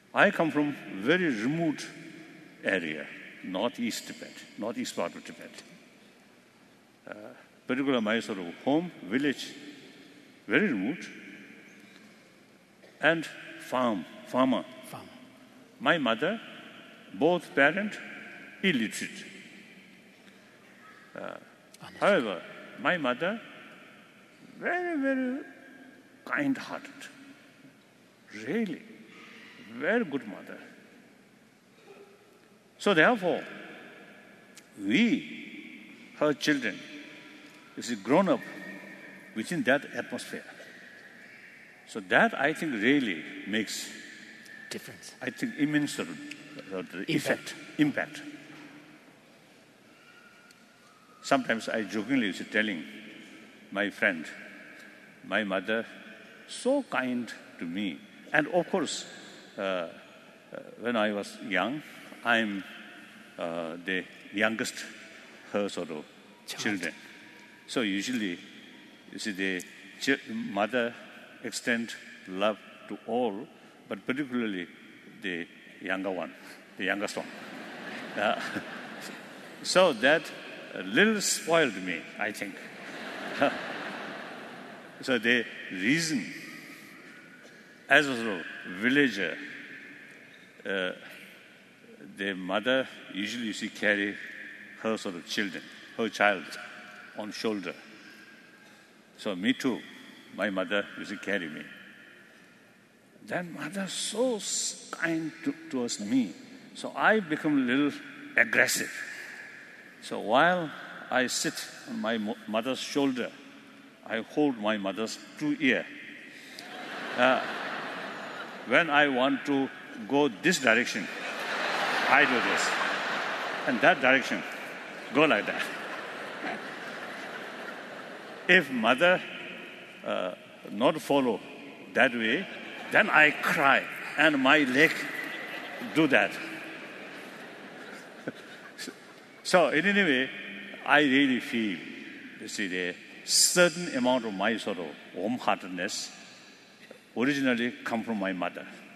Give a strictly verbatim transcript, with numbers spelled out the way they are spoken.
I come from very remote area, northeast Tibet, northeast part of Tibet. Uh, particularly my sort of home, village, very remote, and farm, farmer. Farm. My mother, both parent, illiterate. Uh, however, my mother, very, very kind-hearted. Really, very good mother. So therefore, we, her children, is grown up within that atmosphere. So that, I think, really makes difference. I think immense uh, the effect, impact. Sometimes I jokingly used to telling my friend, my mother, so kind to me. And of course, uh, uh, when I was young, I'm uh, the youngest her sort of Child. children. So usually, you see, the ch- mother extend love to all, but particularly the younger one, the youngest one. Uh, so that a little spoiled me, I think. So the reason, as a sort of villager, uh, the mother usually you see carry her sort of children, her child on shoulder. So me too, my mother used to carry me. Then mother so kind to, towards me. So I become a little aggressive. So while I sit on my mo- mother's shoulder, I hold my mother's two ear. Uh, when I want to go this direction, I do this. And that direction, go like that. If mother uh, not follow that way, then I cry and my leg do that. So in any way, I really feel, you see, the certain amount of my sort of warm-heartedness originally come from my mother.